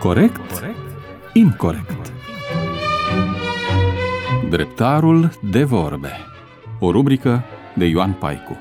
Corect? Incorect. Dreptarul de vorbe. O rubrică de Ioan Paicu.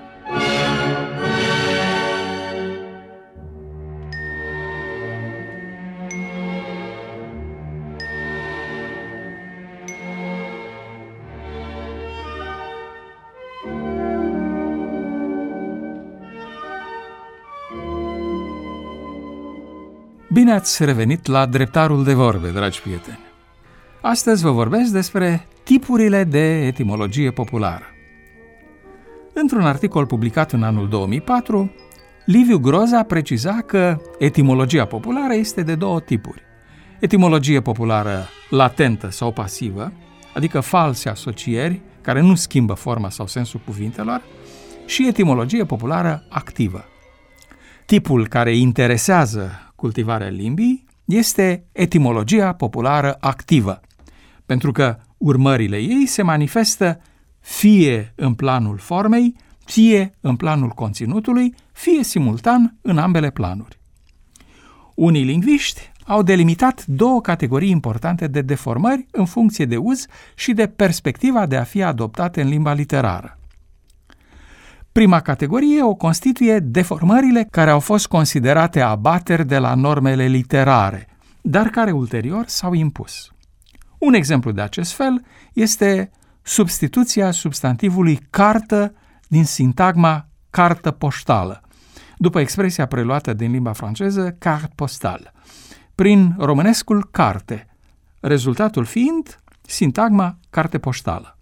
Bine ați revenit la Dreptarul de vorbe, dragi prieteni! Astăzi vă vorbesc despre tipurile de etimologie populară. Într-un articol publicat în anul 2004, Liviu Groza preciza că etimologia populară este de două tipuri. Etimologie populară latentă sau pasivă, adică false asocieri care nu schimbă forma sau sensul cuvintelor, și etimologie populară activă. Tipul care interesează cultivarea limbii este etimologia populară activă, pentru că urmările ei se manifestă fie în planul formei, fie în planul conținutului, fie simultan în ambele planuri. Unii lingviști au delimitat două categorii importante de deformări în funcție de uz și de perspectiva de a fi adoptate în limba literară. Prima categorie o constituie deformările care au fost considerate abateri de la normele literare, dar care ulterior s-au impus. Un exemplu de acest fel este substituția substantivului cartă din sintagma cartă poștală, după expresia preluată din limba franceză carte postale, prin românescul carte, rezultatul fiind sintagma carte poștală.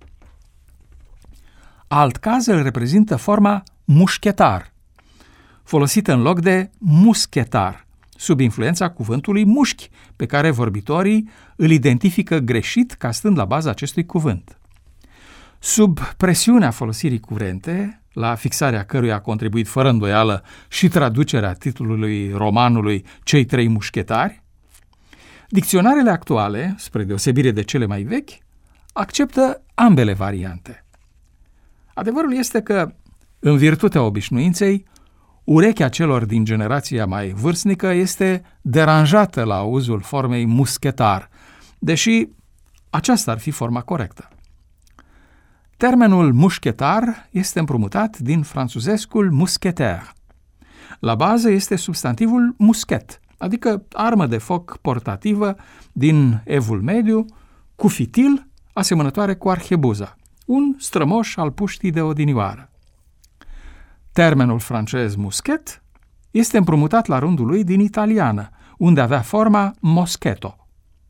Alt caz îl reprezintă forma mușchetar, folosită în loc de muschetar, sub influența cuvântului mușchi, pe care vorbitorii îl identifică greșit ca stând la baza acestui cuvânt. Sub presiunea folosirii curente, la fixarea căruia a contribuit fără îndoială și traducerea titlului romanului Cei trei mușchetari, dicționarele actuale, spre deosebire de cele mai vechi, acceptă ambele variante. Adevărul este că, în virtutea obișnuinței, urechea celor din generația mai vârstnică este deranjată la auzul formei muschetar, deși aceasta ar fi forma corectă. Termenul mușchetar este împrumutat din franțuzescul mousquetaire. La bază este substantivul muschet, adică armă de foc portativă din Evul Mediu, cu fitil asemănătoare cu arhebuza, un strămoș al puștii de odinioară. Termenul francez muschet este împrumutat la rândul lui din italiană, unde avea forma moschetto.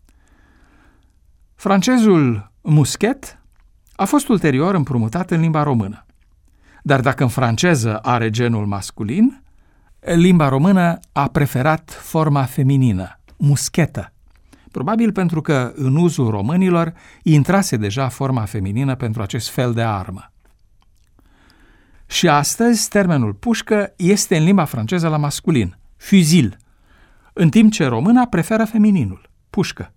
Francezul muschet a fost ulterior împrumutat în limba română. Dar dacă în franceză are genul masculin, limba română a preferat forma feminină, muschetă. Probabil pentru că în uzul românilor intrase deja forma feminină pentru acest fel de armă. Și astăzi termenul pușcă este în limba franceză la masculin, fusil, în timp ce româna preferă femininul, pușcă.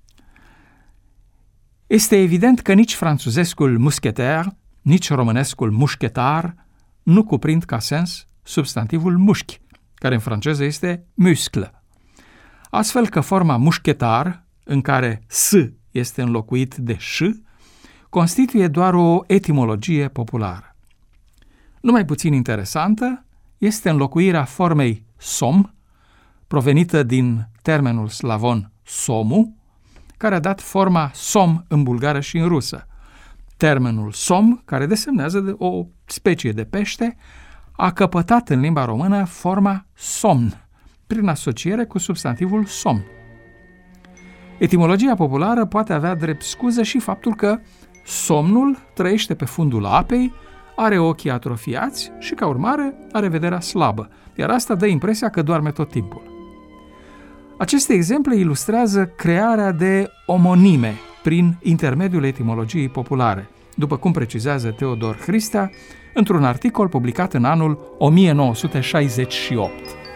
Este evident că nici franțuzescul muscheter, nici românescul mușchetar nu cuprind ca sens substantivul mușchi, care în franceză este muscle. Astfel că forma mușchetar, în care s este înlocuit de ș, constituie doar o etimologie populară. Numai puțin interesantă este înlocuirea formei som, provenită din termenul slavon somu, care a dat forma som în bulgară și în rusă. Termenul som, care desemnează o specie de pește, a căpătat în limba română forma somn, prin asociere cu substantivul somn. Etimologia populară poate avea drept scuză și faptul că somnul trăiește pe fundul apei, are ochii atrofiați și, ca urmare, are vederea slabă, iar asta dă impresia că doarme tot timpul. Aceste exemple ilustrează crearea de omonime prin intermediul etimologiei populare, după cum precizează Teodor Hristea într-un articol publicat în anul 1968.